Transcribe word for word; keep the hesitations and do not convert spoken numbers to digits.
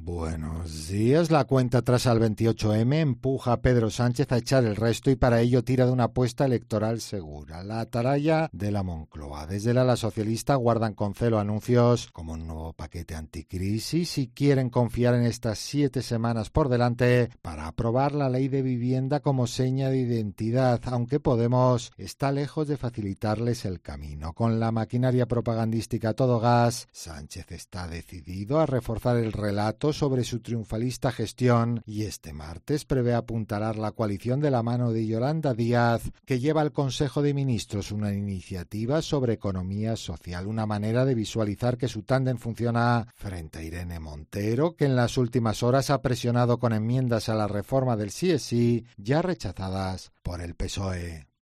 Buenos días. La cuenta atrás al veintiocho eme empuja a Pedro Sánchez a echar el resto y para ello tira de una apuesta electoral segura, la atalaya de la Moncloa. Desde el ala socialista guardan con celo anuncios como un nuevo paquete anticrisis y quieren confiar en estas siete semanas por delante para aprobar la ley de vivienda como seña de identidad, aunque Podemos está lejos de facilitarles el camino. Con la maquinaria propagandística a todo gas, Sánchez está decidido a reforzar el relato sobre su triunfalista gestión y este martes prevé apuntalar la coalición de la mano de Yolanda Díaz, que lleva al Consejo de Ministros una iniciativa sobre economía social, una manera de visualizar que su tándem funciona frente a Irene Montero, que en las últimas horas ha presionado con enmiendas a la reforma del sí es sí, ya rechazadas por el P S O E.